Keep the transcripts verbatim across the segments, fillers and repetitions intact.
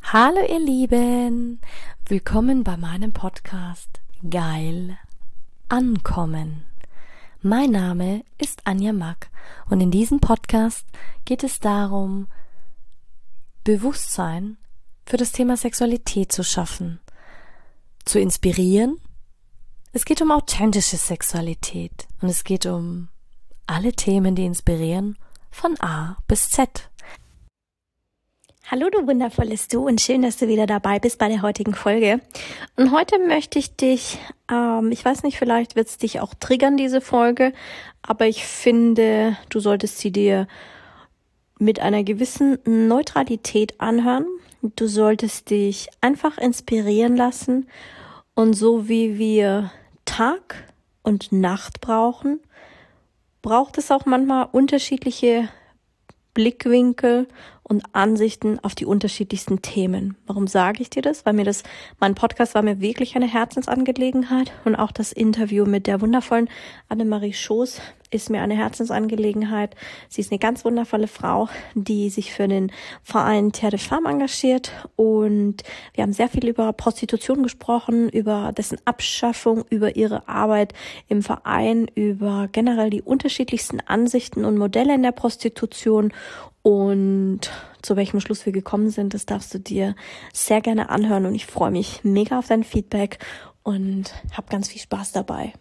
Hallo ihr Lieben, willkommen bei meinem Podcast Geil Ankommen. Mein Name ist Anja Mack und in diesem Podcast geht es darum, Bewusstsein für das Thema Sexualität zu schaffen, zu inspirieren. Es geht um authentische Sexualität und es geht um alle Themen, die inspirieren, von A bis Z. Hallo du wundervolles Du und schön, dass du wieder dabei bist bei der heutigen Folge. Und heute möchte ich dich, ähm, ich weiß nicht, vielleicht wird es dich auch triggern, diese Folge, aber ich finde, du solltest sie dir mit einer gewissen Neutralität anhören. Du solltest dich einfach inspirieren lassen und so wie wir Tag und Nacht brauchen, braucht es auch manchmal unterschiedliche Blickwinkel und Ansichten auf die unterschiedlichsten Themen. Warum sage ich dir das? Weil mir das, mein Podcast war mir wirklich eine Herzensangelegenheit und auch das Interview mit der wundervollen Annemarie Schoß ist mir eine Herzensangelegenheit. Sie ist eine ganz wundervolle Frau, die sich für den Verein Terre de Femme engagiert und wir haben sehr viel über Prostitution gesprochen, über dessen Abschaffung, über ihre Arbeit im Verein, über generell die unterschiedlichsten Ansichten und Modelle in der Prostitution und zu welchem Schluss wir gekommen sind, das darfst du dir sehr gerne anhören und ich freue mich mega auf dein Feedback und habe ganz viel Spaß dabei.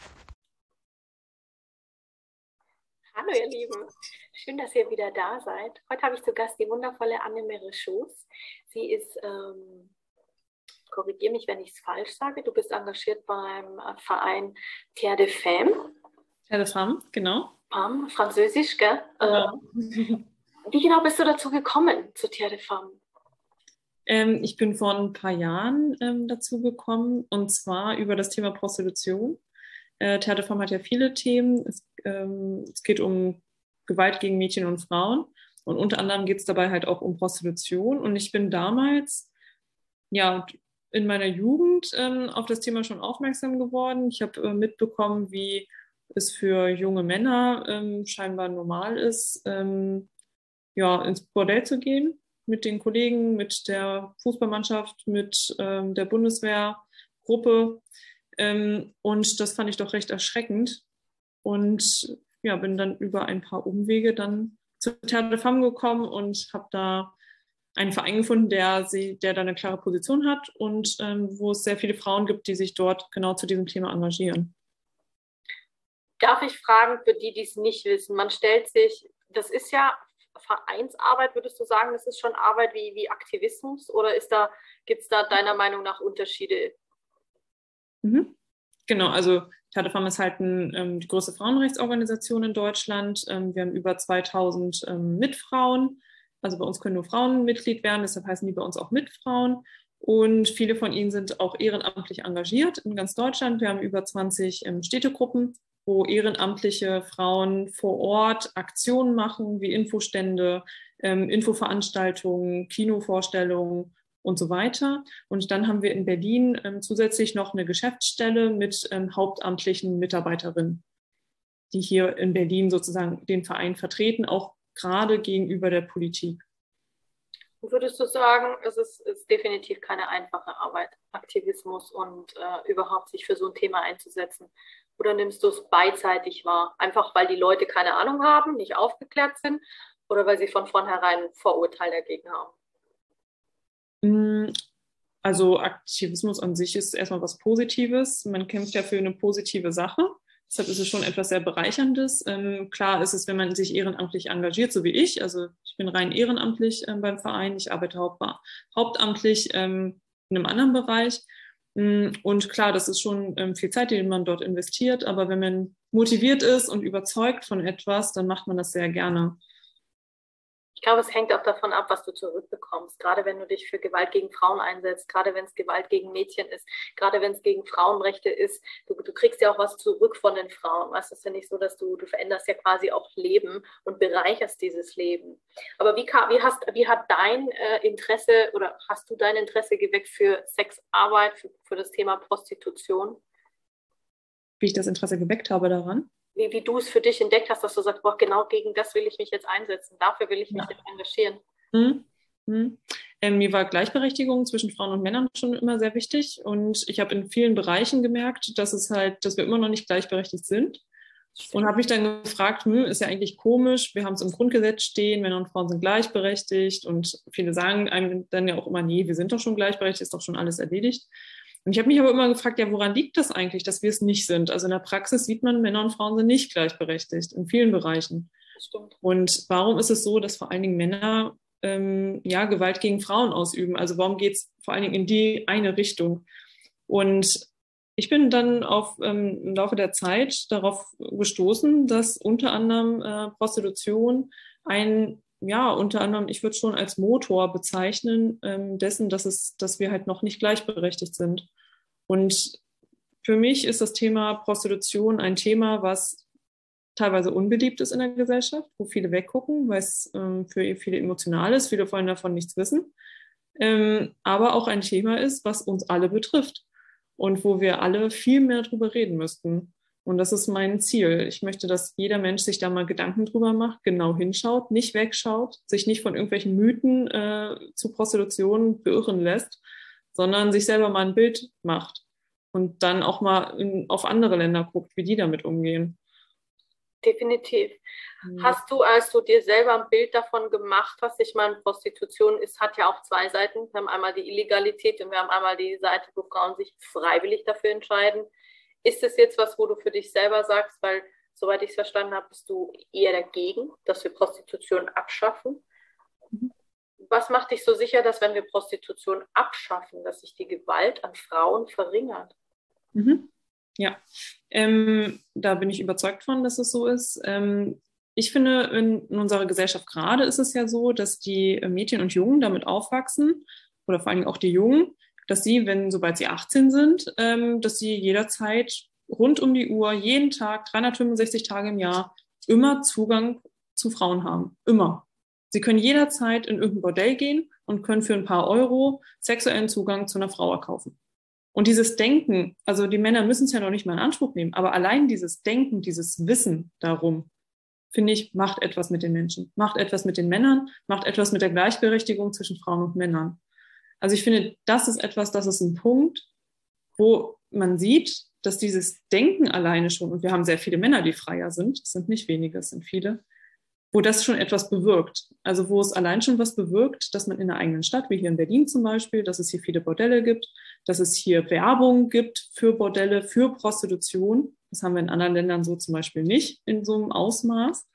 Hallo ihr Lieben, schön, dass ihr wieder da seid. Heute habe ich zu Gast die wundervolle Annemarie Schoß. Sie ist, ähm, korrigiere mich, wenn ich es falsch sage, du bist engagiert beim Verein Terre de Femme. Terre de Femme, genau. Femme, französisch, gell? Genau. Ähm, wie genau bist du dazu gekommen, zu Terre de Femme? Ähm, ich bin vor ein paar Jahren ähm, dazu gekommen und zwar über das Thema Prostitution. Äh, Terre de Femme hat ja viele Themen. Es, ähm, es geht um Gewalt gegen Mädchen und Frauen und unter anderem geht es dabei halt auch um Prostitution. Und ich bin damals, ja, in meiner Jugend ähm, auf das Thema schon aufmerksam geworden. Ich habe äh, mitbekommen, wie es für junge Männer ähm, scheinbar normal ist, ähm, ja, ins Bordell zu gehen mit den Kollegen, mit der Fußballmannschaft, mit ähm, der Bundeswehrgruppe. Ähm, und das fand ich doch recht erschreckend. Und ja, bin dann über ein paar Umwege dann zu Terre de Femme gekommen und habe da einen Verein gefunden, der, sie, der da eine klare Position hat und ähm, wo es sehr viele Frauen gibt, die sich dort genau zu diesem Thema engagieren. Darf ich fragen, für die, die es nicht wissen, man stellt sich, das ist ja Vereinsarbeit, würdest du sagen, das ist schon Arbeit wie, wie Aktivismus oder ist da, gibt es da deiner Meinung nach Unterschiede? Mhm. Genau, also Terre de Femme ist halt ein, ähm, die größte Frauenrechtsorganisation in Deutschland. Ähm, wir haben über zweitausend ähm, Mitfrauen. Also bei uns können nur Frauen Mitglied werden, deshalb heißen die bei uns auch Mitfrauen. Und viele von ihnen sind auch ehrenamtlich engagiert in ganz Deutschland. Wir haben über zwanzig ähm, Städtegruppen, wo ehrenamtliche Frauen vor Ort Aktionen machen, wie Infostände, ähm, Infoveranstaltungen, Kinovorstellungen und so weiter. Und dann haben wir in Berlin ähm, zusätzlich noch eine Geschäftsstelle mit ähm, hauptamtlichen Mitarbeiterinnen, die hier in Berlin sozusagen den Verein vertreten, auch gerade gegenüber der Politik. Würdest du sagen, es ist, ist definitiv keine einfache Arbeit, Aktivismus und äh, überhaupt sich für so ein Thema einzusetzen? Oder nimmst du es beidseitig wahr? Einfach weil die Leute keine Ahnung haben, nicht aufgeklärt sind oder weil sie von vornherein ein Vorurteil dagegen haben? Also Aktivismus an sich ist erstmal was Positives. Man kämpft ja für eine positive Sache. Deshalb ist es schon etwas sehr Bereicherndes. Ähm, klar ist es, wenn man sich ehrenamtlich engagiert, so wie ich. Also ich bin rein ehrenamtlich ähm, beim Verein. Ich arbeite haupt, hauptamtlich ähm, in einem anderen Bereich. Und klar, das ist schon ähm, viel Zeit, die man dort investiert. Aber wenn man motiviert ist und überzeugt von etwas, dann macht man das sehr gerne. Ich glaube, es hängt auch davon ab, was du zurückbekommst. Gerade wenn du dich für Gewalt gegen Frauen einsetzt, gerade wenn es Gewalt gegen Mädchen ist, gerade wenn es gegen Frauenrechte ist, du, du kriegst ja auch was zurück von den Frauen. Weißt, es ist ja nicht so, dass du, du veränderst ja quasi auch Leben und bereicherst dieses Leben. Aber wie, wie, hast, wie hat dein äh, Interesse oder hast du dein Interesse geweckt für Sexarbeit, für, für das Thema Prostitution? Wie ich das Interesse geweckt habe daran? Wie, wie du es für dich entdeckt hast, dass du sagst, boah, genau gegen das will ich mich jetzt einsetzen, dafür will ich mich Ja. jetzt engagieren. Hm. Hm. Ähm, mir war Gleichberechtigung zwischen Frauen und Männern schon immer sehr wichtig. Und ich habe in vielen Bereichen gemerkt, dass es halt, dass wir immer noch nicht gleichberechtigt sind. Und habe mich dann gefragt, hm, ist ja eigentlich komisch, wir haben es im Grundgesetz stehen, Männer und Frauen sind gleichberechtigt. Und viele sagen einem dann ja auch immer, nee, wir sind doch schon gleichberechtigt, ist doch schon alles erledigt. Und ich habe mich aber immer gefragt, ja, woran liegt das eigentlich, dass wir es nicht sind? Also in der Praxis sieht man, Männer und Frauen sind nicht gleichberechtigt in vielen Bereichen. Stimmt. Und warum ist es so, dass vor allen Dingen Männer ähm, ja, Gewalt gegen Frauen ausüben? Also warum geht es vor allen Dingen in die eine Richtung? Und ich bin dann auf, ähm, im Laufe der Zeit darauf gestoßen, dass unter anderem äh, Prostitution ein, ja, unter anderem, ich würde schon als Motor bezeichnen, ähm, dessen, dass es, dass wir halt noch nicht gleichberechtigt sind. Und für mich ist das Thema Prostitution ein Thema, was teilweise unbeliebt ist in der Gesellschaft, wo viele weggucken, weil es ähm, für viele emotional ist, viele wollen davon nichts wissen, ähm, aber auch ein Thema ist, was uns alle betrifft und wo wir alle viel mehr drüber reden müssten. Und das ist mein Ziel. Ich möchte, dass jeder Mensch sich da mal Gedanken drüber macht, genau hinschaut, nicht wegschaut, sich nicht von irgendwelchen Mythen äh, zu Prostitution beirren lässt, sondern sich selber mal ein Bild macht und dann auch mal in, auf andere Länder guckt, wie die damit umgehen. Definitiv. Mhm. Hast du, als du dir selber ein Bild davon gemacht hast, ich meine, Prostitution ist, hat ja auch zwei Seiten. Wir haben einmal die Illegalität und wir haben einmal die Seite, wo Frauen sich freiwillig dafür entscheiden. Ist es jetzt was, wo du für dich selber sagst, weil, soweit ich es verstanden habe, bist du eher dagegen, dass wir Prostitution abschaffen? Mhm. Was macht dich so sicher, dass wenn wir Prostitution abschaffen, dass sich die Gewalt an Frauen verringert? Mhm. Ja, ähm, da bin ich überzeugt von, dass es so ist. Ähm, ich finde, in, in unserer Gesellschaft gerade ist es ja so, dass die Mädchen und Jungen damit aufwachsen, oder vor allen Dingen auch die Jungen, dass sie, wenn, sobald sie achtzehn sind, ähm, dass sie jederzeit rund um die Uhr, jeden Tag, dreihundertfünfundsechzig Tage im Jahr, immer Zugang zu Frauen haben. Immer. Sie können jederzeit in irgendein Bordell gehen und können für ein paar Euro sexuellen Zugang zu einer Frau erkaufen. Und dieses Denken, also die Männer müssen es ja noch nicht mal in Anspruch nehmen, aber allein dieses Denken, dieses Wissen darum, finde ich, macht etwas mit den Menschen, macht etwas mit den Männern, macht etwas mit der Gleichberechtigung zwischen Frauen und Männern. Also ich finde, das ist etwas, das ist ein Punkt, wo man sieht, dass dieses Denken alleine schon, und wir haben sehr viele Männer, die freier sind, es sind nicht wenige, es sind viele, wo das schon etwas bewirkt. Also wo es allein schon was bewirkt, dass man in einer eigenen Stadt, wie hier in Berlin zum Beispiel, dass es hier viele Bordelle gibt, dass es hier Werbung gibt für Bordelle, für Prostitution. Das haben wir in anderen Ländern so zum Beispiel nicht in so einem Ausmaß.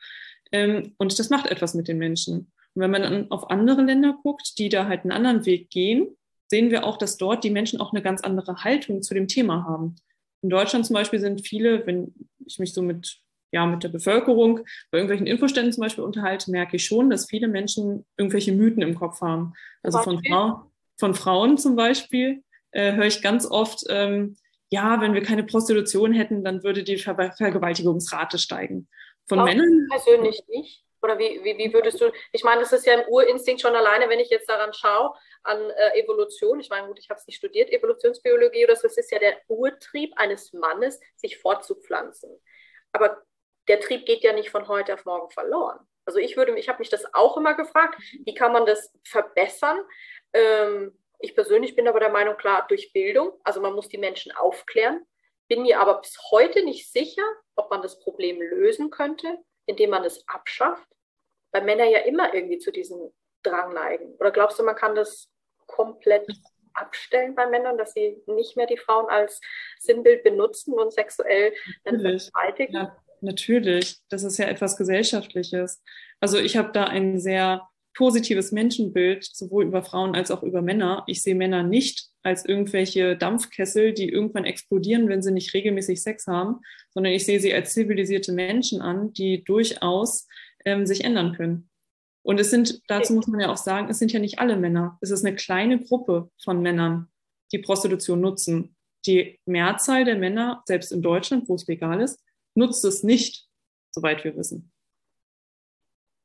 Und das macht etwas mit den Menschen. Und wenn man dann auf andere Länder guckt, die da halt einen anderen Weg gehen, sehen wir auch, dass dort die Menschen auch eine ganz andere Haltung zu dem Thema haben. In Deutschland zum Beispiel sind viele, wenn ich mich so mit ja, mit der Bevölkerung bei irgendwelchen Infoständen zum Beispiel unterhalte, merke ich schon, dass viele Menschen irgendwelche Mythen im Kopf haben. Also von, Frau, von Frauen zum Beispiel äh, höre ich ganz oft, ähm, ja, wenn wir keine Prostitution hätten, dann würde die Ver- Vergewaltigungsrate steigen. Von Glaubst Männern? Du persönlich nicht? Oder wie, wie, wie würdest du, ich meine, das ist ja ein Urinstinkt schon alleine, wenn ich jetzt daran schaue, an äh, Evolution. Ich meine, gut, ich habe es nicht studiert, Evolutionsbiologie oder so, es ist ja der Urtrieb eines Mannes, sich fortzupflanzen. Aber der Trieb geht ja nicht von heute auf morgen verloren. Also ich würde, ich habe mich das auch immer gefragt, wie kann man das verbessern? Ähm, ich persönlich bin aber der Meinung, klar, durch Bildung, also man muss die Menschen aufklären, bin mir aber bis heute nicht sicher, ob man das Problem lösen könnte, indem man es abschafft, weil Männer ja immer irgendwie zu diesem Drang neigen. Oder glaubst du, man kann das komplett abstellen bei Männern, dass sie nicht mehr die Frauen als Sinnbild benutzen und sexuell vergewaltigen? Ja. Natürlich, das ist ja etwas Gesellschaftliches. Also ich habe da ein sehr positives Menschenbild, sowohl über Frauen als auch über Männer. Ich sehe Männer nicht als irgendwelche Dampfkessel, die irgendwann explodieren, wenn sie nicht regelmäßig Sex haben, sondern ich sehe sie als zivilisierte Menschen an, die durchaus ähm, sich ändern können. Und es sind, dazu muss man ja auch sagen, es sind ja nicht alle Männer. Es ist eine kleine Gruppe von Männern, die Prostitution nutzen. Die Mehrzahl der Männer, selbst in Deutschland, wo es legal ist, nutzt es nicht, soweit wir wissen.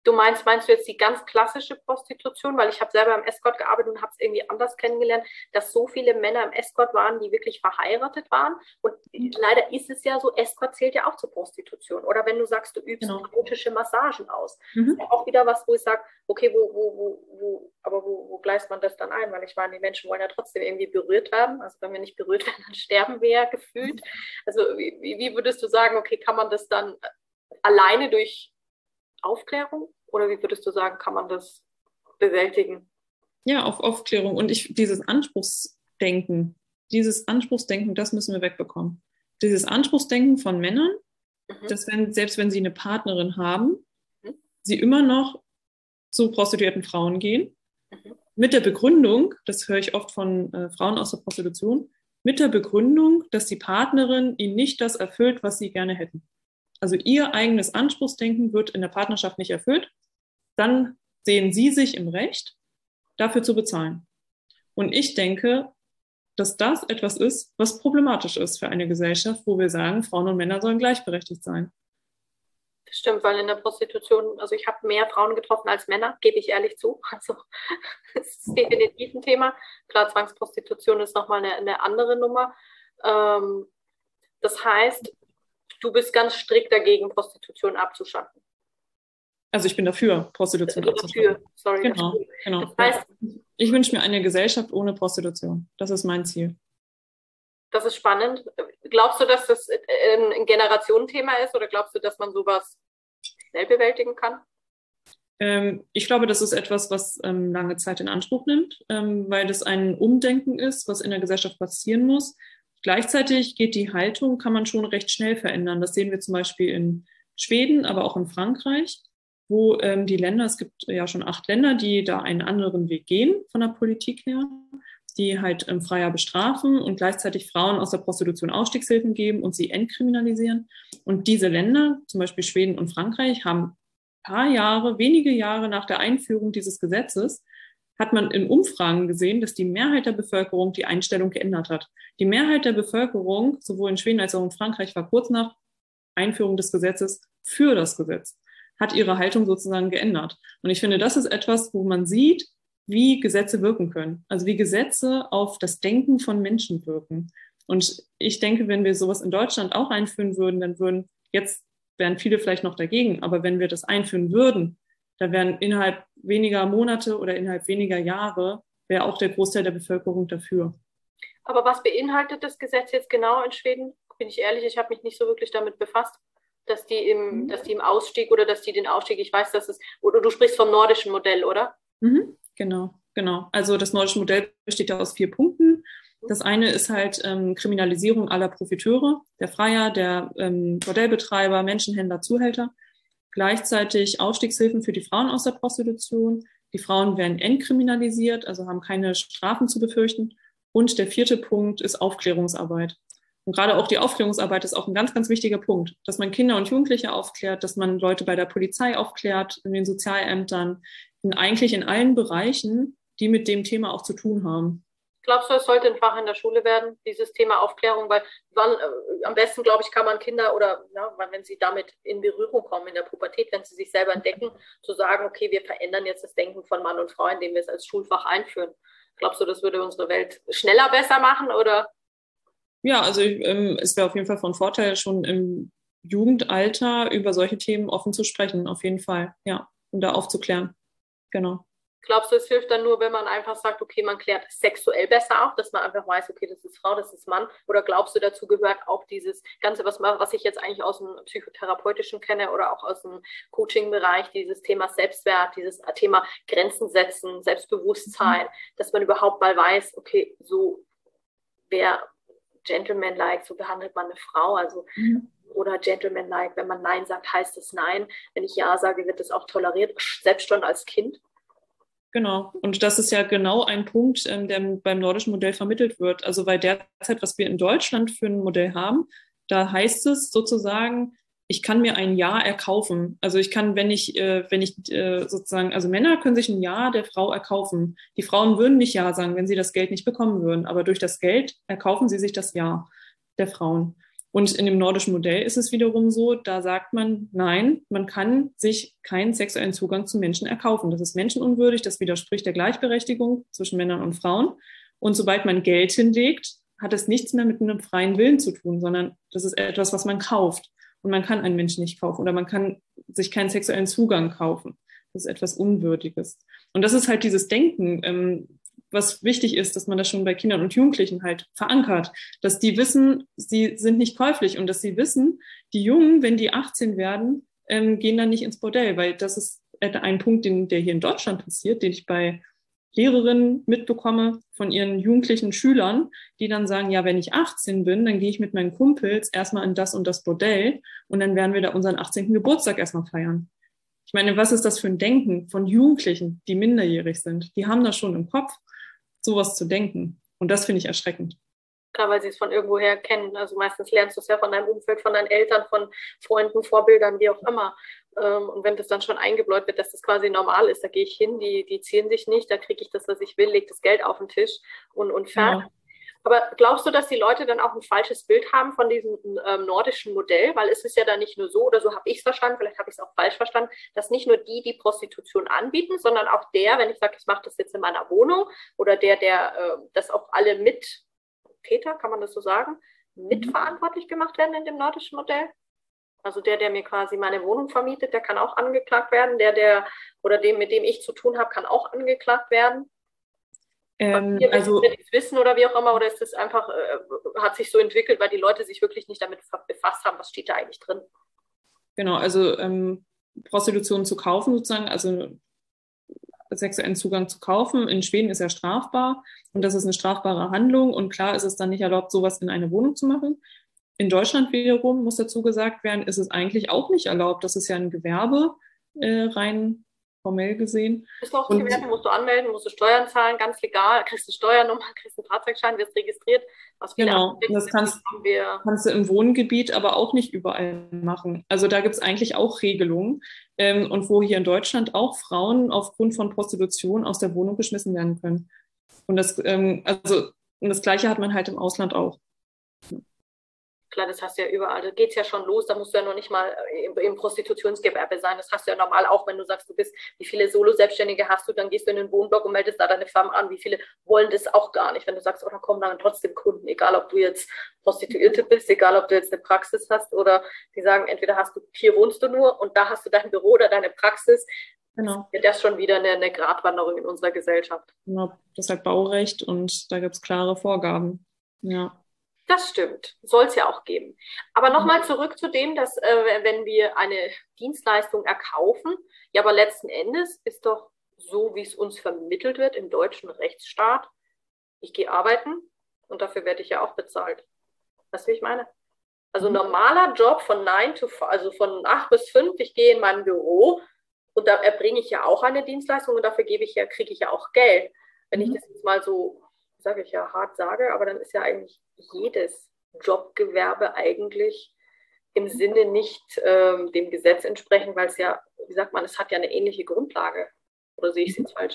Du meinst, meinst du jetzt die ganz klassische Prostitution? Weil ich habe selber im Escort gearbeitet und habe es irgendwie anders kennengelernt, dass so viele Männer im Escort waren, die wirklich verheiratet waren. Und leider ist es ja so, Escort zählt ja auch zur Prostitution. Oder wenn du sagst, du übst Genau. erotische Massagen aus. Mhm. Das ist ja auch wieder was, wo ich sage, okay, wo, wo, wo, wo, aber wo, wo gleist man das dann ein? Weil ich meine, die Menschen wollen ja trotzdem irgendwie berührt werden. Also wenn wir nicht berührt werden, dann sterben wir ja gefühlt. Also wie, wie würdest du sagen, okay, kann man das dann alleine durch Aufklärung? Oder wie würdest du sagen, kann man das bewältigen? Ja, auf Aufklärung. Und ich, dieses Anspruchsdenken, dieses Anspruchsdenken, das müssen wir wegbekommen. Dieses Anspruchsdenken von Männern, mhm. dass wenn, selbst wenn sie eine Partnerin haben, mhm. sie immer noch zu prostituierten Frauen gehen, mhm. mit der Begründung, das höre ich oft von äh, Frauen aus der Prostitution, mit der Begründung, dass die Partnerin ihnen nicht das erfüllt, was sie gerne hätten. Also ihr eigenes Anspruchsdenken wird in der Partnerschaft nicht erfüllt, dann sehen sie sich im Recht, dafür zu bezahlen. Und ich denke, dass das etwas ist, was problematisch ist für eine Gesellschaft, wo wir sagen, Frauen und Männer sollen gleichberechtigt sein. Das stimmt, weil in der Prostitution, also ich habe mehr Frauen getroffen als Männer, gebe ich ehrlich zu. Also das ist definitiv ein Thema. Klar, Zwangsprostitution ist nochmal eine, eine andere Nummer. Ähm, das heißt, du bist ganz strikt dagegen, Prostitution abzuschaffen. Also ich bin dafür, Prostitution abzuschaffen. Dafür, sorry. Genau, dafür. genau. Das heißt, ich wünsche mir eine Gesellschaft ohne Prostitution. Das ist mein Ziel. Das ist spannend. Glaubst du, dass das ein Generationenthema ist oder glaubst du, dass man sowas schnell bewältigen kann? Ähm, ich glaube, das ist etwas, was ähm, lange Zeit in Anspruch nimmt, ähm, weil das ein Umdenken ist, was in der Gesellschaft passieren muss. Gleichzeitig geht die Haltung, kann man schon recht schnell verändern. Das sehen wir zum Beispiel in Schweden, aber auch in Frankreich, wo ähm, die Länder, es gibt ja schon acht Länder, die da einen anderen Weg gehen von der Politik her, die halt ähm, freier bestrafen und gleichzeitig Frauen aus der Prostitution Ausstiegshilfen geben und sie entkriminalisieren. Und diese Länder, zum Beispiel Schweden und Frankreich, haben ein paar Jahre, wenige Jahre nach der Einführung dieses Gesetzes, hat man in Umfragen gesehen, dass die Mehrheit der Bevölkerung die Einstellung geändert hat. Die Mehrheit der Bevölkerung, sowohl in Schweden als auch in Frankreich, war kurz nach Einführung des Gesetzes für das Gesetz, hat ihre Haltung sozusagen geändert. Und ich finde, das ist etwas, wo man sieht, wie Gesetze wirken können. Also wie Gesetze auf das Denken von Menschen wirken. Und ich denke, wenn wir sowas in Deutschland auch einführen würden, dann würden, jetzt wären viele vielleicht noch dagegen, aber wenn wir das einführen würden, da wären innerhalb weniger Monate oder innerhalb weniger Jahre, wäre auch der Großteil der Bevölkerung dafür. Aber was beinhaltet das Gesetz jetzt genau in Schweden? Bin ich ehrlich, ich habe mich nicht so wirklich damit befasst, dass die im, mhm. dass die im Ausstieg oder dass die den Ausstieg, ich weiß, dass es, oder du sprichst vom nordischen Modell, oder? Mhm. Genau, genau. Also das nordische Modell besteht ja aus vier Punkten. Das eine ist halt ähm, Kriminalisierung aller Profiteure, der Freier, der ähm, Bordellbetreiber, Menschenhändler, Zuhälter. Gleichzeitig Ausstiegshilfen für die Frauen aus der Prostitution. Die Frauen werden entkriminalisiert, also haben keine Strafen zu befürchten. Und der vierte Punkt ist Aufklärungsarbeit. Und gerade auch die Aufklärungsarbeit ist auch ein ganz, ganz wichtiger Punkt, dass man Kinder und Jugendliche aufklärt, dass man Leute bei der Polizei aufklärt, in den Sozialämtern, in eigentlich in allen Bereichen, die mit dem Thema auch zu tun haben. Glaubst du, es sollte ein Fach in der Schule werden, dieses Thema Aufklärung? Weil wann, äh, am besten, glaube ich, kann man Kinder oder ja, wenn sie damit in Berührung kommen in der Pubertät, wenn sie sich selber entdecken, zu sagen, okay, wir verändern jetzt das Denken von Mann und Frau, indem wir es als Schulfach einführen. Glaubst du, das würde unsere Welt schneller besser machen? Oder? Ja, also ähm, es wäre auf jeden Fall von Vorteil, schon im Jugendalter über solche Themen offen zu sprechen, auf jeden Fall, ja, und da aufzuklären. Genau. Glaubst du, es hilft dann nur, wenn man einfach sagt, okay, man klärt sexuell besser auf, dass man einfach weiß, okay, das ist Frau, das ist Mann? Oder glaubst du, dazu gehört auch dieses Ganze, was, was ich jetzt eigentlich aus dem Psychotherapeutischen kenne oder auch aus dem Coaching-Bereich, dieses Thema Selbstwert, dieses Thema Grenzen setzen, Selbstbewusstsein, mhm. dass man überhaupt mal weiß, okay, so wer Gentleman-like, so behandelt man eine Frau, also mhm. oder Gentleman-like, wenn man Nein sagt, heißt es Nein. Wenn ich Ja sage, wird das auch toleriert, selbst schon als Kind. Genau. Und das ist ja genau ein Punkt, ähm, der beim nordischen Modell vermittelt wird. Also weil derzeit, was wir in Deutschland für ein Modell haben, da heißt es sozusagen, ich kann mir ein Ja erkaufen. Also ich kann, wenn ich, äh, wenn ich äh, sozusagen, also Männer können sich ein Ja der Frau erkaufen. Die Frauen würden nicht Ja sagen, wenn sie das Geld nicht bekommen würden. Aber durch das Geld erkaufen sie sich das Ja der Frauen. Und in dem nordischen Modell ist es wiederum so, da sagt man, nein, man kann sich keinen sexuellen Zugang zu Menschen erkaufen. Das ist menschenunwürdig, das widerspricht der Gleichberechtigung zwischen Männern und Frauen. Und sobald man Geld hinlegt, hat es nichts mehr mit einem freien Willen zu tun, sondern das ist etwas, was man kauft. Und man kann einen Menschen nicht kaufen oder man kann sich keinen sexuellen Zugang kaufen. Das ist etwas Unwürdiges. Und das ist halt dieses Denken, ähm, was wichtig ist, dass man das schon bei Kindern und Jugendlichen halt verankert, dass die wissen, sie sind nicht käuflich und dass sie wissen, die Jungen, wenn die achtzehn werden, ähm, gehen dann nicht ins Bordell, weil das ist ein Punkt, den, der hier in Deutschland passiert, den ich bei Lehrerinnen mitbekomme von ihren jugendlichen Schülern, die dann sagen, ja, wenn ich achtzehn bin, dann gehe ich mit meinen Kumpels erstmal in das und das Bordell und dann werden wir da unseren achtzehnten Geburtstag erstmal feiern. Ich meine, was ist das für ein Denken von Jugendlichen, die minderjährig sind? Die haben das schon im Kopf, sowas zu denken. Und das finde ich erschreckend. Klar, weil sie es von irgendwoher kennen. Also meistens lernst du es ja von deinem Umfeld, von deinen Eltern, von Freunden, Vorbildern, wie auch immer. Und wenn das dann schon eingebläut wird, dass das quasi normal ist, da gehe ich hin, die, die ziehen sich nicht, da kriege ich das, was ich will, lege das Geld auf den Tisch und, und fertig. Ja. Aber glaubst du, dass die Leute dann auch ein falsches Bild haben von diesem ähm, nordischen Modell? Weil es ist ja dann nicht nur so, oder so habe ich es verstanden, vielleicht habe ich es auch falsch verstanden, dass nicht nur die, die Prostitution anbieten, sondern auch der, wenn ich sage, ich mache das jetzt in meiner Wohnung, oder der, der äh, das auch alle Mittäter, kann man das so sagen, mitverantwortlich gemacht werden in dem nordischen Modell? Also der, der mir quasi meine Wohnung vermietet, der kann auch angeklagt werden. Der, der oder dem, mit dem ich zu tun habe, kann auch angeklagt werden. Ähm, wir also wissen oder wie auch immer, oder ist das einfach, äh, hat sich so entwickelt, weil die Leute sich wirklich nicht damit befasst haben, was steht da eigentlich drin? Genau, also ähm, Prostitution zu kaufen sozusagen, also sexuellen Zugang zu kaufen. In Schweden ist ja strafbar und das ist eine strafbare Handlung und klar ist es dann nicht erlaubt, sowas in eine Wohnung zu machen. In Deutschland wiederum, muss dazu gesagt werden, ist es eigentlich auch nicht erlaubt. Das ist ja ein Gewerbe, äh, rein formell gesehen. Ist auch ein Gewerbe, musst du anmelden, musst du Steuern zahlen, ganz legal, kriegst eine Steuernummer, kriegst einen Fahrzeugschein, wirst registriert. Was genau, das kannst, wir kannst du im Wohngebiet aber auch nicht überall machen. Also da gibt es eigentlich auch Regelungen. Ähm, und wo hier in Deutschland auch Frauen aufgrund von Prostitution aus der Wohnung geschmissen werden können. Und das, ähm, also, und das Gleiche hat man halt im Ausland auch. Klar, das hast du ja überall. Da geht es ja schon los. Da musst du ja noch nicht mal im, im Prostitutionsgewerbe sein. Das hast du ja normal auch, wenn du sagst, du bist, wie viele Solo-Selbstständige hast du, dann gehst du in den Wohnblock und meldest da deine Firma an. Wie viele wollen das auch gar nicht? Wenn du sagst, oh, da kommen dann trotzdem Kunden, egal ob du jetzt Prostituierte bist, egal ob du jetzt eine Praxis hast oder die sagen, entweder hast du, hier wohnst du nur und da hast du dein Büro oder deine Praxis. Genau. Das ist schon wieder eine, eine Gratwanderung in unserer Gesellschaft. Genau, das ist halt Baurecht und da gibt es klare Vorgaben. Ja. Das stimmt, soll es ja auch geben. Aber nochmal zurück zu dem, dass äh, wenn wir eine Dienstleistung erkaufen, ja, aber letzten Endes ist doch so, wie es uns vermittelt wird im deutschen Rechtsstaat, ich gehe arbeiten und dafür werde ich ja auch bezahlt. Weißt du, wie ich meine? Also ein normaler Job von neun to five, also von acht bis fünf, ich gehe in mein Büro und da erbringe ich ja auch eine Dienstleistung und dafür gebe ich ja, kriege ich ja auch Geld. Wenn mhm. ich das jetzt mal so, sage ich ja, hart sage, aber dann ist ja eigentlich jedes Jobgewerbe eigentlich im Sinne nicht ähm, dem Gesetz entsprechend, weil es ja, wie sagt man, es hat ja eine ähnliche Grundlage. Oder sehe ich es jetzt falsch?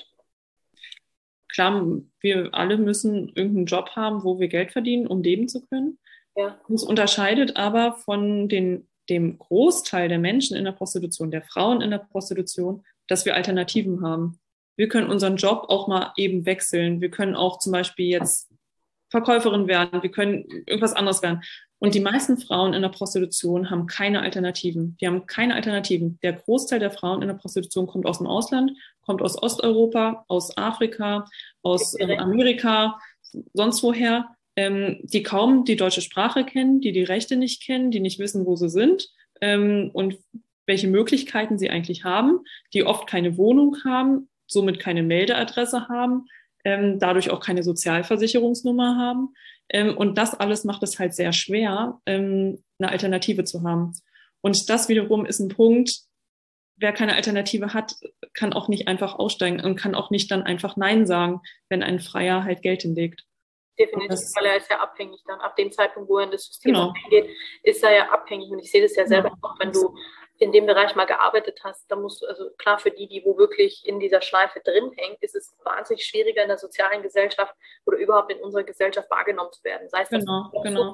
Klar, wir alle müssen irgendeinen Job haben, wo wir Geld verdienen, um leben zu können. Ja. Das unterscheidet aber von den, dem Großteil der Menschen in der Prostitution, der Frauen in der Prostitution, dass wir Alternativen haben. Wir können unseren Job auch mal eben wechseln. Wir können auch zum Beispiel jetzt Verkäuferin werden. Wir können irgendwas anderes werden. Und die meisten Frauen in der Prostitution haben keine Alternativen. Die haben keine Alternativen. Der Großteil der Frauen in der Prostitution kommt aus dem Ausland, kommt aus Osteuropa, aus Afrika, aus ähm, Amerika, sonst woher, ähm, die kaum die deutsche Sprache kennen, die die Rechte nicht kennen, die nicht wissen, wo sie sind ähm, und welche Möglichkeiten sie eigentlich haben, die oft keine Wohnung haben, somit keine Meldeadresse haben, ähm, dadurch auch keine Sozialversicherungsnummer haben. Ähm, und das alles macht es halt sehr schwer, ähm, eine Alternative zu haben. Und das wiederum ist ein Punkt, wer keine Alternative hat, kann auch nicht einfach aussteigen und kann auch nicht dann einfach Nein sagen, wenn ein Freier halt Geld hinlegt. Definitiv, das, weil er ist ja abhängig dann. Ab dem Zeitpunkt, wo er in das System genau. geht, ist er ja abhängig. Und ich sehe das ja selber ja. auch, wenn du in dem Bereich mal gearbeitet hast, da musst du, also klar für die, die wo wirklich in dieser Schleife drin hängt, ist es wahnsinnig schwieriger in der sozialen Gesellschaft oder überhaupt in unserer Gesellschaft wahrgenommen zu werden. Sei es genau, das, genau.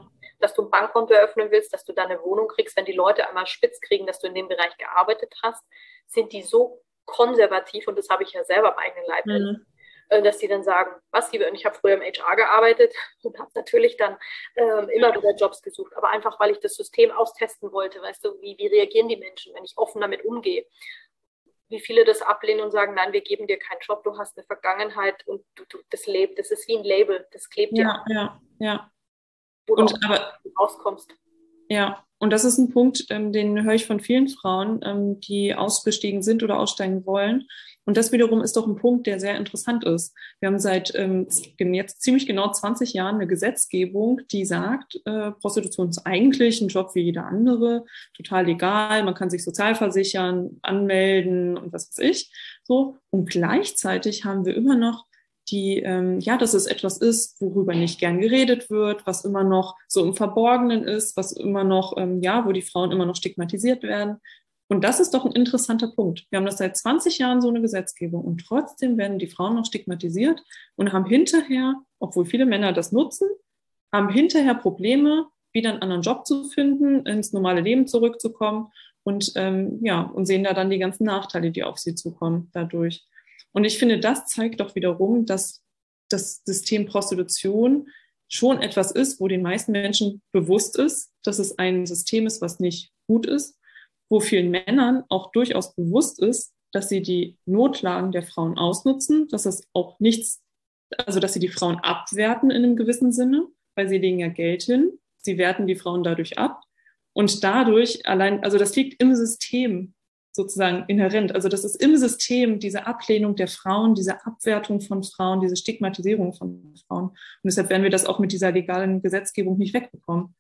dass du ein Bankkonto eröffnen willst, dass du da eine Wohnung kriegst, wenn die Leute einmal spitz kriegen, dass du in dem Bereich gearbeitet hast, sind die so konservativ, und das habe ich ja selber am eigenen Leib Mhm. erlebt, dass die dann sagen, was, liebe, und ich habe früher im H R gearbeitet und habe natürlich dann ähm, immer wieder Jobs gesucht, aber einfach, weil ich das System austesten wollte, weißt du, wie, wie reagieren die Menschen, wenn ich offen damit umgehe. Wie viele das ablehnen und sagen, nein, wir geben dir keinen Job, du hast eine Vergangenheit und du, du, das lebt, das ist wie ein Label, das klebt dir Ja, an, ja, ja. wo du Und auch aber nicht rauskommst. ja, und das ist ein Punkt, ähm, den höre ich von vielen Frauen, ähm, die ausgestiegen sind oder aussteigen wollen. Und das wiederum ist doch ein Punkt, der sehr interessant ist. Wir haben seit ähm, jetzt ziemlich genau zwanzig Jahren eine Gesetzgebung, die sagt, äh, Prostitution ist eigentlich ein Job wie jeder andere, total legal, man kann sich sozialversichern, anmelden und was weiß ich. So. Und gleichzeitig haben wir immer noch die, ähm, ja, dass es etwas ist, worüber nicht gern geredet wird, was immer noch so im Verborgenen ist, was immer noch, ähm, ja, wo die Frauen immer noch stigmatisiert werden. Und das ist doch ein interessanter Punkt. Wir haben das seit zwanzig Jahren so eine Gesetzgebung und trotzdem werden die Frauen noch stigmatisiert und haben hinterher, obwohl viele Männer das nutzen, haben hinterher Probleme, wieder einen anderen Job zu finden, ins normale Leben zurückzukommen und, ähm, ja, und sehen da dann die ganzen Nachteile, die auf sie zukommen dadurch. Und ich finde, das zeigt doch wiederum, dass das System Prostitution schon etwas ist, wo den meisten Menschen bewusst ist, dass es ein System ist, was nicht gut ist, wo vielen Männern auch durchaus bewusst ist, dass sie die Notlagen der Frauen ausnutzen, dass es auch nichts, also dass sie die Frauen abwerten in einem gewissen Sinne, weil sie legen ja Geld hin, sie werten die Frauen dadurch ab und dadurch allein, also das liegt im System sozusagen inhärent. Also das ist im System diese Ablehnung der Frauen, diese Abwertung von Frauen, diese Stigmatisierung von Frauen. Und deshalb werden wir das auch mit dieser legalen Gesetzgebung nicht wegbekommen.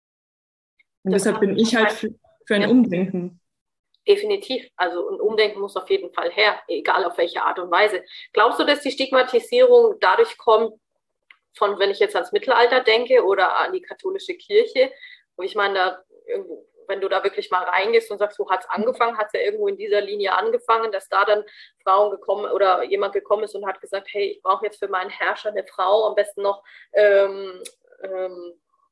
Und Das deshalb bin ich halt für, für ein ja. Umdenken. Definitiv. Also ein Umdenken muss auf jeden Fall her, egal auf welche Art und Weise. Glaubst du, dass die Stigmatisierung dadurch kommt, von, wenn ich jetzt ans Mittelalter denke oder an die katholische Kirche, wo ich meine, da irgendwo, wenn du da wirklich mal reingehst und sagst, wo hat es angefangen, hat es ja irgendwo in dieser Linie angefangen, dass da dann Frauen gekommen oder jemand gekommen ist und hat gesagt, hey, ich brauche jetzt für meinen Herrscher eine Frau, am besten noch ähm, ähm,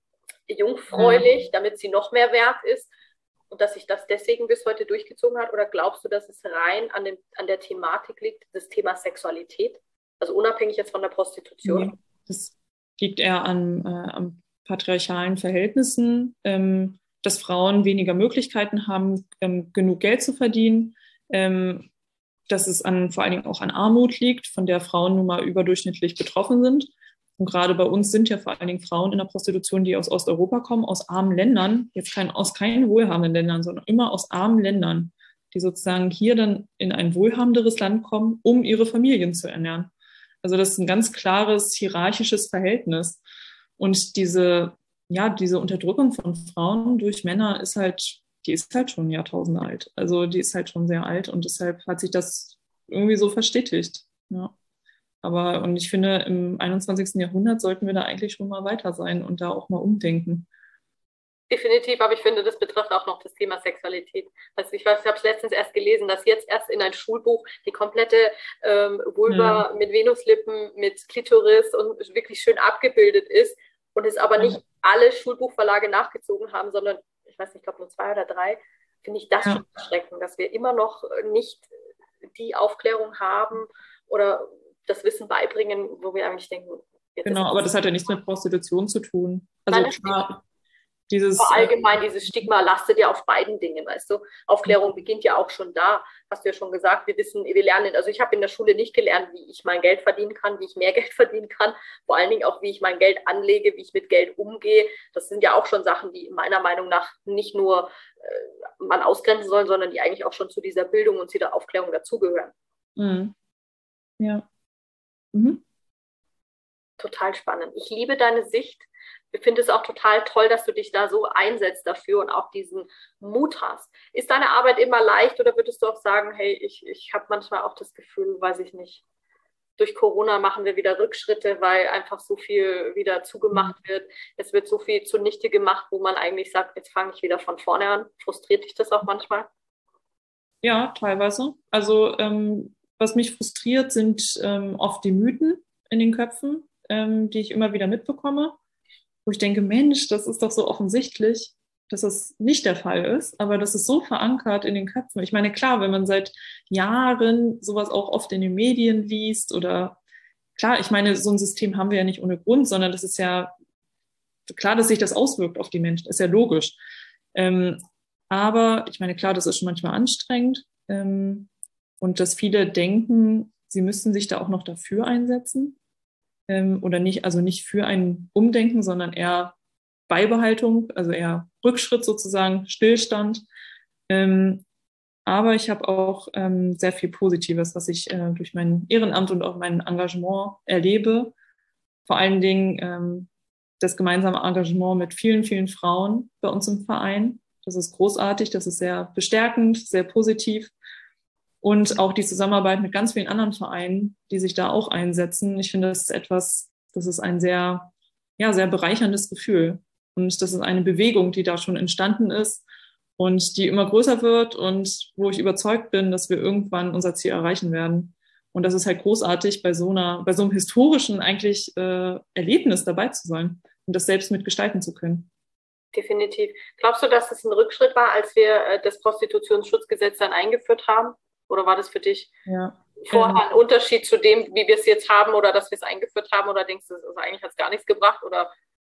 jungfräulich, damit sie noch mehr wert ist, und dass sich das deswegen bis heute durchgezogen hat? Oder glaubst du, dass es rein an, dem, an der Thematik liegt, das Thema Sexualität, also unabhängig jetzt von der Prostitution? Nee, das liegt eher an, äh, an patriarchalen Verhältnissen, ähm, dass Frauen weniger Möglichkeiten haben, ähm, genug Geld zu verdienen, ähm, dass es an, vor allen Dingen auch an Armut liegt, von der Frauen nun mal überdurchschnittlich betroffen sind. Und gerade bei uns sind ja vor allen Dingen Frauen in der Prostitution, die aus Osteuropa kommen, aus armen Ländern, jetzt kein, aus keinen wohlhabenden Ländern, sondern immer aus armen Ländern, die sozusagen hier dann in ein wohlhabenderes Land kommen, um ihre Familien zu ernähren. Also das ist ein ganz klares hierarchisches Verhältnis. Und diese, ja, diese Unterdrückung von Frauen durch Männer ist halt, die ist halt schon Jahrtausende alt. Also die ist halt schon sehr alt und deshalb hat sich das irgendwie so verstetigt. Ja. Aber, und ich finde, im einundzwanzigsten Jahrhundert sollten wir da eigentlich schon mal weiter sein und da auch mal umdenken. Definitiv, aber ich finde, das betrifft auch noch das Thema Sexualität. Also ich weiß, ich habe es letztens erst gelesen, dass jetzt erst in ein Schulbuch die komplette ähm, Vulva ja. mit Venuslippen, mit Klitoris und wirklich schön abgebildet ist und es aber nicht alle Schulbuchverlage nachgezogen haben, sondern ich weiß nicht, ich glaube nur zwei oder drei, finde ich das ja. schon erschreckend, dass wir immer noch nicht die Aufklärung haben oder das Wissen beibringen, wo wir eigentlich denken, jetzt genau, aber das hat ja nichts mit Prostitution zu tun. Also Nein, klar, dieses aber allgemein dieses Stigma lastet ja auf beiden Dingen, weißt du. Aufklärung beginnt ja auch schon da, hast du ja schon gesagt, wir wissen, wir lernen, also ich habe in der Schule nicht gelernt, wie ich mein Geld verdienen kann, wie ich mehr Geld verdienen kann, vor allen Dingen auch, wie ich mein Geld anlege, wie ich mit Geld umgehe. Das sind ja auch schon Sachen, die meiner Meinung nach nicht nur äh, man ausgrenzen sollen, sondern die eigentlich auch schon zu dieser Bildung und zu der Aufklärung dazugehören. Mhm. Ja. Mhm. Total spannend. Ich liebe deine Sicht. Ich finde es auch total toll, dass du dich da so einsetzt dafür und auch diesen Mut hast. Ist deine Arbeit immer leicht oder würdest du auch sagen, hey, ich, ich habe manchmal auch das Gefühl, weiß ich nicht, durch Corona machen wir wieder Rückschritte, weil einfach so viel wieder zugemacht wird. Es wird so viel zunichte gemacht, wo man eigentlich sagt, jetzt fange ich wieder von vorne an. Frustriert dich das auch manchmal? Ja, teilweise. Also ähm, was mich frustriert, sind ähm, oft die Mythen in den Köpfen, ähm, die ich immer wieder mitbekomme. wo ich denke, Mensch, das ist doch so offensichtlich, dass es nicht der Fall ist, aber das ist so verankert in den Köpfen. Ich meine, klar, wenn man seit Jahren sowas auch oft in den Medien liest oder klar, ich meine, so ein System haben wir ja nicht ohne Grund, sondern das ist ja klar, dass sich das auswirkt auf die Menschen, ist ja logisch. Ähm, aber ich meine, klar, das ist schon manchmal anstrengend ähm, und dass viele denken, sie müssten sich da auch noch dafür einsetzen ähm, oder nicht, also nicht für ein Umdenken, sondern eher Beibehaltung, also eher Rückschritt sozusagen, Stillstand. Ähm, aber ich habe auch ähm, sehr viel Positives, was ich äh, durch mein Ehrenamt und auch mein Engagement erlebe. Vor allen Dingen ähm, das gemeinsame Engagement mit vielen, vielen Frauen bei uns im Verein. Das ist großartig, das ist sehr bestärkend, sehr positiv. Und auch die Zusammenarbeit mit ganz vielen anderen Vereinen, die sich da auch einsetzen. Ich finde, das ist etwas, das ist ein sehr, ja, sehr bereicherndes Gefühl. Und das ist eine Bewegung, die da schon entstanden ist und die immer größer wird und wo ich überzeugt bin, dass wir irgendwann unser Ziel erreichen werden. Und das ist halt großartig, bei so einer, bei so einem historischen eigentlich äh, Erlebnis dabei zu sein und das selbst mitgestalten zu können. Definitiv. Glaubst du, dass das ein Rückschritt war, als wir äh, das Prostitutionsschutzgesetz dann eingeführt haben? Oder war das für dich ja, vorher ein Unterschied zu dem, wie wir es jetzt haben oder dass wir es eingeführt haben? Oder denkst du, also eigentlich hat es gar nichts gebracht? Oder?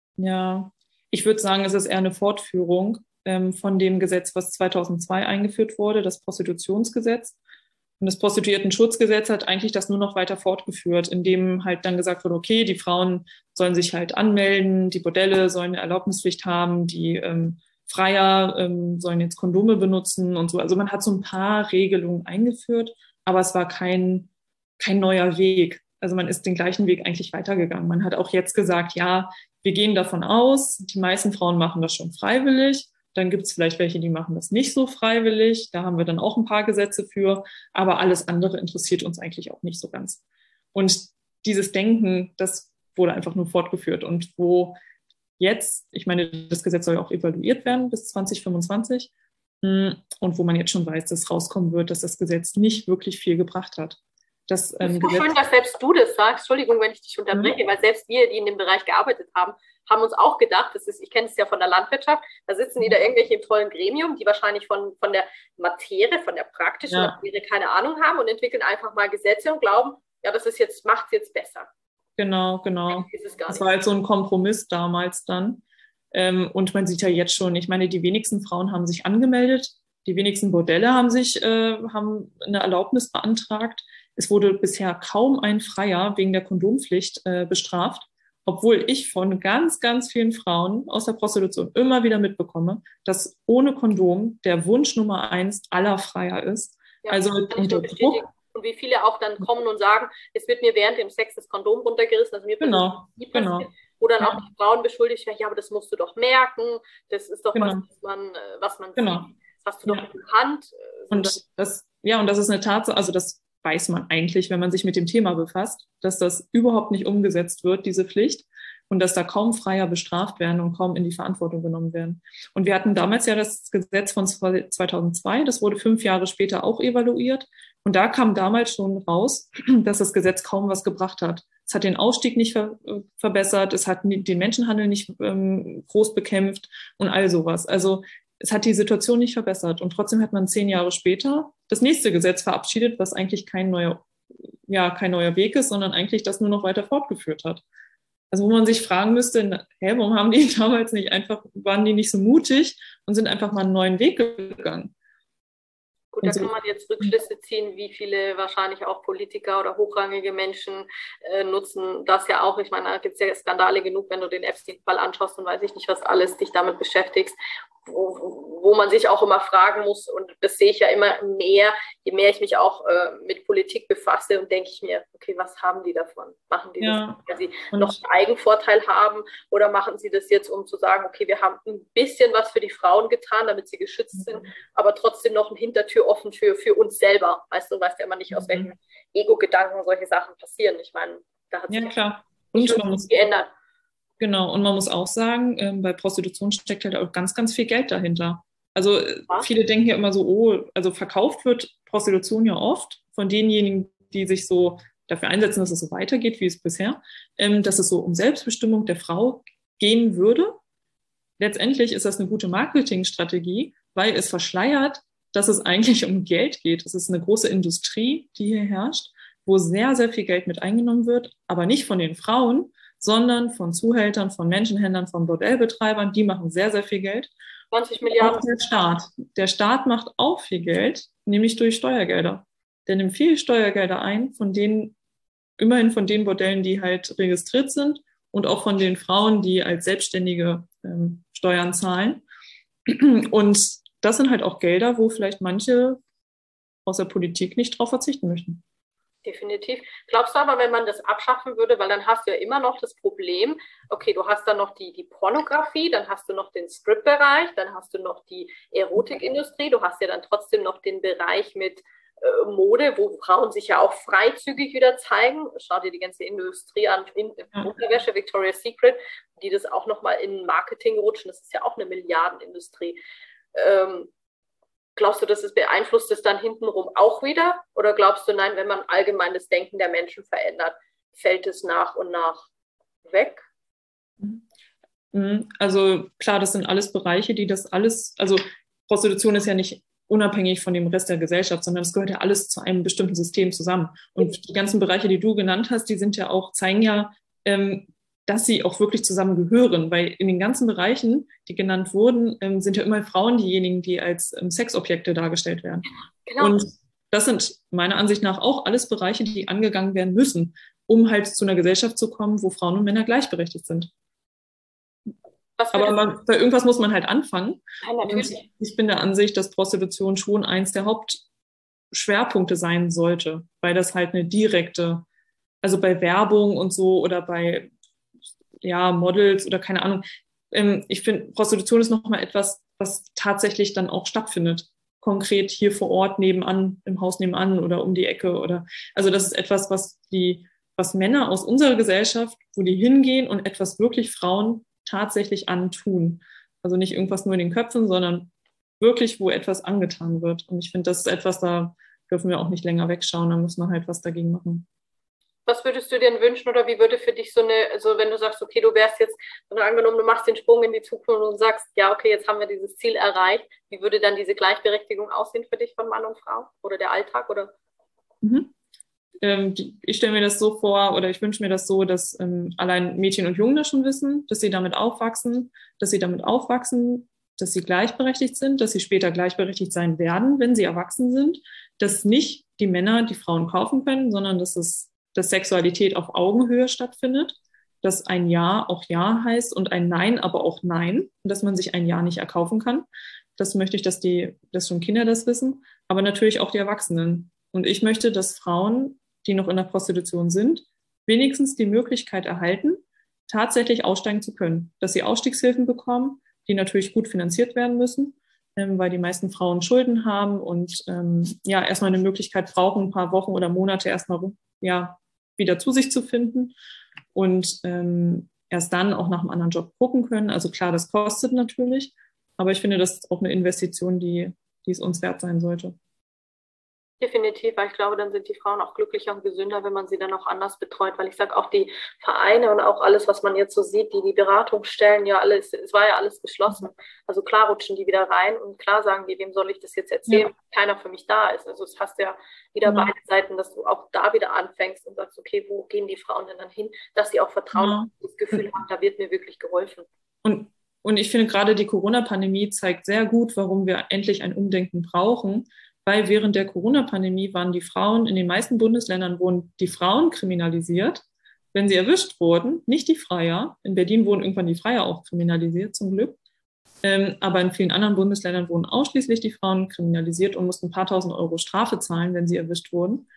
Ja, ich würde sagen, es ist eher eine Fortführung ähm, von dem Gesetz, was zweitausendzwei eingeführt wurde, das Prostitutionsgesetz. Und das Prostituiertenschutzgesetz hat eigentlich das nur noch weiter fortgeführt, indem halt dann gesagt wurde, okay, die Frauen sollen sich halt anmelden, die Bordelle sollen eine Erlaubnispflicht haben, die ähm, Freier ähm, sollen jetzt Kondome benutzen und so. Also man hat so ein paar Regelungen eingeführt, aber es war kein, kein neuer Weg. Also man ist den gleichen Weg eigentlich weitergegangen. Man hat auch jetzt gesagt, ja, wir gehen davon aus, die meisten Frauen machen das schon freiwillig. Dann gibt es vielleicht welche, die machen das nicht so freiwillig. Da haben wir dann auch ein paar Gesetze für. Aber alles andere interessiert uns eigentlich auch nicht so ganz. Und dieses Denken, das wurde einfach nur fortgeführt. Und wo jetzt, ich meine, das Gesetz soll ja auch evaluiert werden bis zwanzig fünfundzwanzig. Und wo man jetzt schon weiß, dass rauskommen wird, dass das Gesetz nicht wirklich viel gebracht hat. Das, ähm, es ist so Gesetz schön, dass selbst du das sagst. Entschuldigung, wenn ich dich unterbreche, mhm. weil selbst wir, die in dem Bereich gearbeitet haben, haben uns auch gedacht, das ist, ich kenne es ja von der Landwirtschaft, da sitzen die da irgendwelche im tollen Gremium, die wahrscheinlich von, von der Materie, von der praktischen ja. Materie keine Ahnung haben und entwickeln einfach mal Gesetze und glauben, ja, das ist jetzt, macht es jetzt besser. Genau, genau. Das war halt so ein Kompromiss damals dann. Ähm, und man sieht ja jetzt schon, ich meine, die wenigsten Frauen haben sich angemeldet, die wenigsten Bordelle haben sich, äh, haben eine Erlaubnis beantragt. Es wurde bisher kaum ein Freier wegen der Kondompflicht äh, bestraft, obwohl ich von ganz, ganz vielen Frauen aus der Prostitution immer wieder mitbekomme, dass ohne Kondom der Wunsch Nummer eins aller Freier ist. Ja, also unter Druck. Und wie viele auch dann kommen und sagen, es wird mir während dem Sex das Kondom runtergerissen, also mir genau, nie passiert. Genau. Wo dann ja. auch die Frauen beschuldigt werden, ja, aber das musst du doch merken, das ist doch genau. was, was man, was man genau. sieht, das hast du ja. doch in der Hand. So und das, das, ja, und das ist eine Tatsache, also das weiß man eigentlich, wenn man sich mit dem Thema befasst, dass das überhaupt nicht umgesetzt wird, diese Pflicht, und dass da kaum Freier bestraft werden und kaum in die Verantwortung genommen werden. Und wir hatten damals ja das Gesetz von zweitausendzwei, das wurde fünf Jahre später auch evaluiert. Und da kam damals schon raus, dass das Gesetz kaum was gebracht hat. Es hat den Ausstieg nicht ver- verbessert, es hat den Menschenhandel nicht ähm, groß bekämpft und all sowas. Also es hat die Situation nicht verbessert. Und trotzdem hat man zehn Jahre später das nächste Gesetz verabschiedet, was eigentlich kein neuer, ja, kein neuer Weg ist, sondern eigentlich das nur noch weiter fortgeführt hat. Also wo man sich fragen müsste, hä, warum haben die damals nicht einfach, waren die nicht so mutig und sind einfach mal einen neuen Weg gegangen? Gut, da kann man jetzt Rückschlüsse ziehen, wie viele wahrscheinlich auch Politiker oder hochrangige Menschen äh, nutzen das ja auch. Ich meine, da gibt es ja Skandale genug, wenn du den Epstein-Fall anschaust und weiß ich nicht, was alles dich damit beschäftigst, wo, wo man sich auch immer fragen muss, und das sehe ich ja immer mehr, je mehr ich mich auch äh, mit Politik befasse, und denke ich mir, okay, was haben die davon? Machen die ja. das, weil sie und noch einen Eigenvorteil haben, oder machen sie das jetzt, um zu sagen, okay, wir haben ein bisschen was für die Frauen getan, damit sie geschützt sind, aber trotzdem noch eine Hintertür offen für, für uns selber. Weißt du, weißt ja immer nicht, aus welchen Ego-Gedanken solche Sachen passieren. Ich meine, da hat sich ja, klar. Und man muss geändert. Genau, und man muss auch sagen, ähm, bei Prostitution steckt halt auch ganz, ganz viel Geld dahinter. Also ja. viele denken ja immer so, oh, also verkauft wird Prostitution ja oft von denjenigen, die sich so dafür einsetzen, dass es so weitergeht, wie es bisher, ähm, dass es so um Selbstbestimmung der Frau gehen würde. Letztendlich ist das eine gute Marketingstrategie, weil es verschleiert, dass es eigentlich um Geld geht. Es ist eine große Industrie, die hier herrscht, wo sehr, sehr viel Geld mit eingenommen wird, aber nicht von den Frauen, sondern von Zuhältern, von Menschenhändlern, von Bordellbetreibern. Die machen sehr, sehr viel Geld. zwanzig Milliarden. Auch der Staat. Der Staat macht auch viel Geld, nämlich durch Steuergelder. Der nimmt viele Steuergelder ein, von denen, immerhin von den Bordellen, die halt registriert sind und auch von den Frauen, die als Selbstständige ähm, Steuern zahlen. Und das sind halt auch Gelder, wo vielleicht manche aus der Politik nicht drauf verzichten möchten. Definitiv. Glaubst du aber, wenn man das abschaffen würde, weil dann hast du ja immer noch das Problem, okay, du hast dann noch die, die Pornografie, dann hast du noch den Strip-Bereich, dann hast du noch die Erotikindustrie, du hast ja dann trotzdem noch den Bereich mit äh, Mode, wo Frauen sich ja auch freizügig wieder zeigen. Schau dir die ganze Industrie an, in, in Unterwäsche, Victoria's Secret, die das auch nochmal in Marketing rutschen, das ist ja auch eine Milliardenindustrie. Ähm, Glaubst du, dass es beeinflusst es dann hintenrum auch wieder? Oder glaubst du, nein, wenn man allgemein das Denken der Menschen verändert, fällt es nach und nach weg? Also klar, das sind alles Bereiche, die das alles, also Prostitution ist ja nicht unabhängig von dem Rest der Gesellschaft, sondern es gehört ja alles zu einem bestimmten System zusammen. Und die ganzen Bereiche, die du genannt hast, die sind ja auch, zeigen ja, ähm, dass sie auch wirklich zusammengehören, weil in den ganzen Bereichen, die genannt wurden, ähm, sind ja immer Frauen diejenigen, die als ähm, Sexobjekte dargestellt werden. Genau. Und das sind meiner Ansicht nach auch alles Bereiche, die angegangen werden müssen, um halt zu einer Gesellschaft zu kommen, wo Frauen und Männer gleichberechtigt sind. Aber man, bei irgendwas muss man halt anfangen. Ja, natürlich. Und ich bin der Ansicht, dass Prostitution schon eins der Hauptschwerpunkte sein sollte, weil das halt eine direkte, also bei Werbung und so oder bei ja, Models oder keine Ahnung. Ähm, ich finde, Prostitution ist nochmal etwas, was tatsächlich dann auch stattfindet. Konkret hier vor Ort nebenan, im Haus nebenan oder um die Ecke oder, also das ist etwas, was die, was Männer aus unserer Gesellschaft, wo die hingehen und etwas wirklich Frauen tatsächlich antun. Also nicht irgendwas nur in den Köpfen, sondern wirklich, wo etwas angetan wird. Und ich finde, das ist etwas, da dürfen wir auch nicht länger wegschauen, da muss man halt was dagegen machen. Was würdest du dir wünschen oder wie würde für dich so eine, also wenn du sagst, okay, du wärst jetzt, angenommen, du machst den Sprung in die Zukunft und sagst, ja, okay, jetzt haben wir dieses Ziel erreicht, wie würde dann diese Gleichberechtigung aussehen für dich von Mann und Frau oder der Alltag oder? Mhm. Ähm, die, ich stelle mir das so vor oder ich wünsche mir das so, dass ähm, allein Mädchen und Jungen das schon wissen, dass sie damit aufwachsen, dass sie damit aufwachsen, dass sie gleichberechtigt sind, dass sie später gleichberechtigt sein werden, wenn sie erwachsen sind, dass nicht die Männer die Frauen kaufen können, sondern dass es dass Sexualität auf Augenhöhe stattfindet, dass ein Ja auch Ja heißt und ein Nein aber auch Nein und dass man sich ein Ja nicht erkaufen kann. Das möchte ich, dass die, dass schon Kinder das wissen, aber natürlich auch die Erwachsenen. Und ich möchte, dass Frauen, die noch in der Prostitution sind, wenigstens die Möglichkeit erhalten, tatsächlich aussteigen zu können, dass sie Ausstiegshilfen bekommen, die natürlich gut finanziert werden müssen, ähm, weil die meisten Frauen Schulden haben und ähm, ja erstmal eine Möglichkeit brauchen, ein paar Wochen oder Monate erstmal ja wieder zu sich zu finden und ähm, erst dann auch nach einem anderen Job gucken können. Also klar, das kostet natürlich, aber ich finde, das ist auch eine Investition, die, die es uns wert sein sollte. Definitiv, weil ich glaube, dann sind die Frauen auch glücklicher und gesünder, wenn man sie dann auch anders betreut, weil ich sage auch die Vereine und auch alles, was man jetzt so sieht, die die Beratungsstellen, ja alles, es war ja alles geschlossen. Also klar rutschen die wieder rein und klar sagen die, wem soll ich das jetzt erzählen, ja. Keiner für mich da ist. Also es hast ja wieder ja. beide Seiten, dass du auch da wieder anfängst und sagst, okay, wo gehen die Frauen denn dann hin, dass sie auch Vertrauen ja. und das Gefühl haben, da wird mir wirklich geholfen. Und, und ich finde gerade die Corona-Pandemie zeigt sehr gut, warum wir endlich ein Umdenken brauchen, weil während der Corona-Pandemie waren die Frauen, in den meisten Bundesländern wurden die Frauen kriminalisiert, wenn sie erwischt wurden, nicht die Freier. In Berlin wurden irgendwann die Freier auch kriminalisiert, zum Glück. Ähm, aber in vielen anderen Bundesländern wurden ausschließlich die Frauen kriminalisiert und mussten ein paar tausend Euro Strafe zahlen, wenn sie erwischt wurden.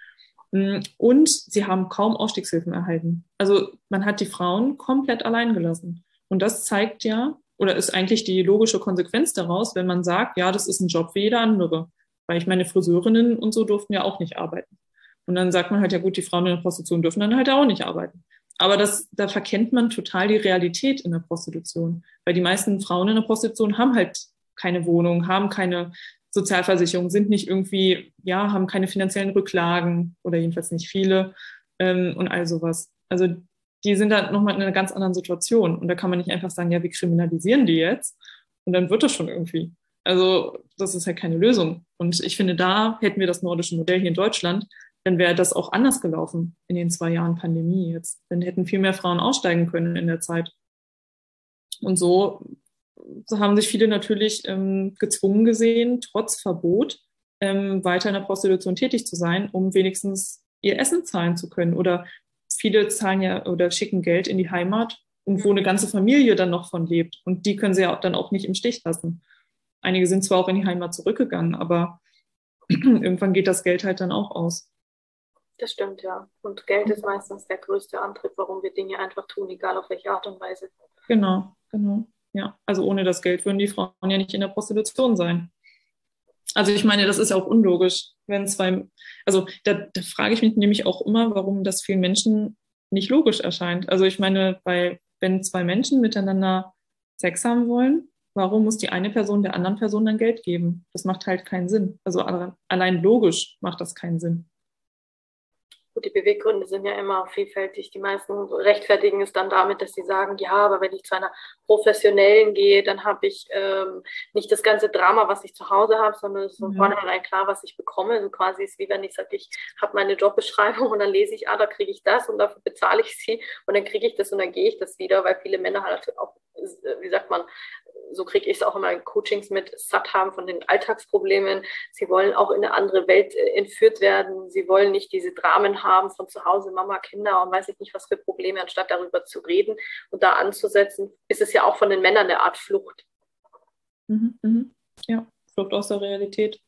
Und sie haben kaum Ausstiegshilfen erhalten. Also man hat die Frauen komplett allein gelassen. Und das zeigt ja, oder ist eigentlich die logische Konsequenz daraus, wenn man sagt, ja, das ist ein Job wie jeder andere. Weil ich meine, Friseurinnen und so durften ja auch nicht arbeiten. Und dann sagt man halt, ja gut, die Frauen in der Prostitution dürfen dann halt auch nicht arbeiten. Aber das, da verkennt man total die Realität in der Prostitution. Weil die meisten Frauen in der Prostitution haben halt keine Wohnung, haben keine Sozialversicherung, sind nicht irgendwie, ja, haben keine finanziellen Rücklagen oder jedenfalls nicht viele ähm, und all sowas. Also die sind dann nochmal in einer ganz anderen Situation. Und da kann man nicht einfach sagen, ja, wir kriminalisieren die jetzt und dann wird das schon irgendwie. Also das ist halt keine Lösung. Und ich finde, da hätten wir das nordische Modell hier in Deutschland, dann wäre das auch anders gelaufen in den zwei Jahren Pandemie jetzt. Dann hätten viel mehr Frauen aussteigen können in der Zeit. Und so, so haben sich viele natürlich ähm, gezwungen gesehen, trotz Verbot, ähm, weiter in der Prostitution tätig zu sein, um wenigstens ihr Essen zahlen zu können. Oder viele zahlen ja oder schicken Geld in die Heimat, und wo eine ganze Familie dann noch von lebt. Und die können sie ja dann auch nicht im Stich lassen. Einige sind zwar auch in die Heimat zurückgegangen, aber irgendwann geht das Geld halt dann auch aus. Das stimmt, ja. Und Geld ist meistens der größte Antrieb, warum wir Dinge einfach tun, egal auf welche Art und Weise. Genau, genau. Ja, also ohne das Geld würden die Frauen ja nicht in der Prostitution sein. Also ich meine, das ist ja auch unlogisch, wenn zwei, also da, da frage ich mich nämlich auch immer, warum das vielen Menschen nicht logisch erscheint. Also ich meine, weil wenn zwei Menschen miteinander Sex haben wollen, warum muss die eine Person der anderen Person dann Geld geben? Das macht halt keinen Sinn. Also allein logisch macht das keinen Sinn. Gut, die Beweggründe sind ja immer vielfältig. Die meisten rechtfertigen es dann damit, dass sie sagen, ja, aber wenn ich zu einer Professionellen gehe, dann habe ich ähm, nicht das ganze Drama, was ich zu Hause habe, sondern es ist von vornherein klar, was ich bekomme. Also quasi ist wie wenn ich sage, ich habe meine Jobbeschreibung und dann lese ich, ah, da kriege ich das und dafür bezahle ich sie und dann kriege ich das und dann gehe ich das wieder, weil viele Männer halt auch, wie sagt man, so kriege ich es auch immer in Coachings mit, satt haben von den Alltagsproblemen. Sie wollen auch in eine andere Welt entführt werden. Sie wollen nicht diese Dramen haben von zu Hause, Mama, Kinder und weiß ich nicht, was für Probleme, anstatt darüber zu reden und da anzusetzen, ist es ja auch von den Männern eine Art Flucht. Mhm, mhm. Ja, Flucht aus der Realität.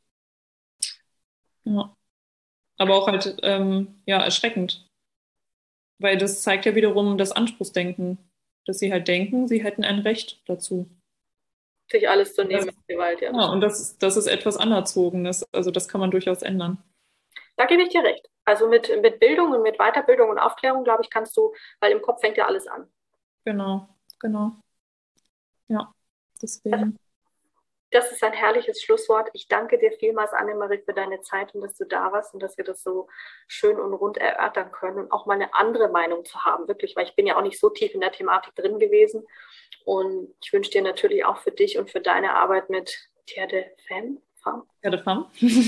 Ja. Aber auch halt ähm, ja, erschreckend. Weil das zeigt ja wiederum das Anspruchsdenken, dass sie halt denken, sie hätten ein Recht dazu. Sich alles zu nehmen mit Gewalt, ja. Ja, und das, das ist etwas Anerzogenes. Also das kann man durchaus ändern. Da gebe ich dir recht. Also mit, mit Bildung und mit Weiterbildung und Aufklärung, glaube ich, kannst du, weil im Kopf fängt ja alles an. Genau, genau. Ja, deswegen. Das ist ein herrliches Schlusswort. Ich danke dir vielmals, Annemarie, für deine Zeit und dass du da warst und dass wir das so schön und rund erörtern können und auch mal eine andere Meinung zu haben, wirklich, weil ich bin ja auch nicht so tief in der Thematik drin gewesen. Und ich wünsche dir natürlich auch für dich und für deine Arbeit mit Terre de Femme, Terre de Femme.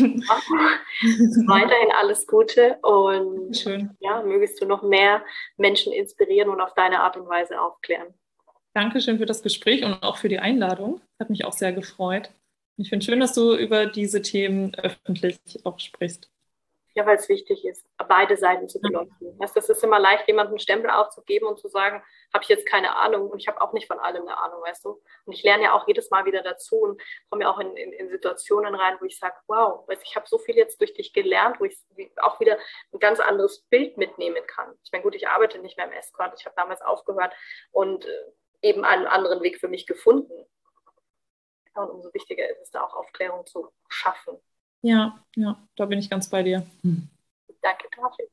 weiterhin alles Gute und Schön. Ja, mögest du noch mehr Menschen inspirieren und auf deine Art und Weise aufklären. Dankeschön für das Gespräch und auch für die Einladung. Hat mich auch sehr gefreut. Ich finde schön, dass du über diese Themen öffentlich auch sprichst. Ja, weil es wichtig ist, beide Seiten zu beleuchten. Ja. Das ist immer leicht, jemandem einen Stempel aufzugeben und zu sagen, habe ich jetzt keine Ahnung und ich habe auch nicht von allem eine Ahnung, weißt du. Und ich lerne ja auch jedes Mal wieder dazu und komme ja auch in, in, in Situationen rein, wo ich sage, wow, weißt, ich habe so viel jetzt durch dich gelernt, wo ich auch wieder ein ganz anderes Bild mitnehmen kann. Ich meine, gut, ich arbeite nicht mehr im Escort, ich habe damals aufgehört und äh, eben einen anderen Weg für mich gefunden. Ja, und umso wichtiger ist es, da auch Aufklärung zu schaffen. Ja, ja, da bin ich ganz bei dir. Hm. Danke dafür.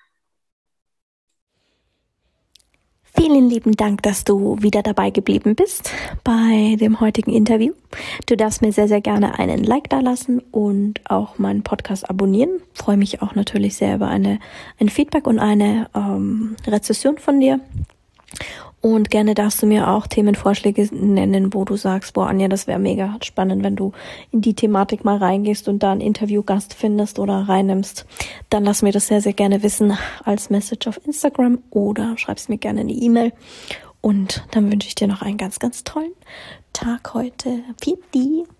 Vielen lieben Dank, dass du wieder dabei geblieben bist bei dem heutigen Interview. Du darfst mir sehr, sehr gerne einen Like da lassen und auch meinen Podcast abonnieren. Ich freue mich auch natürlich sehr über eine, ein Feedback und eine ähm, Rezession von dir. Und gerne darfst du mir auch Themenvorschläge nennen, wo du sagst, boah, Anja, das wäre mega spannend, wenn du in die Thematik mal reingehst und da einen Interviewgast findest oder reinnimmst. Dann lass mir das sehr, sehr gerne wissen als Message auf Instagram oder schreibst mir gerne eine E-Mail. Und dann wünsche ich dir noch einen ganz, ganz tollen Tag heute. Piep die.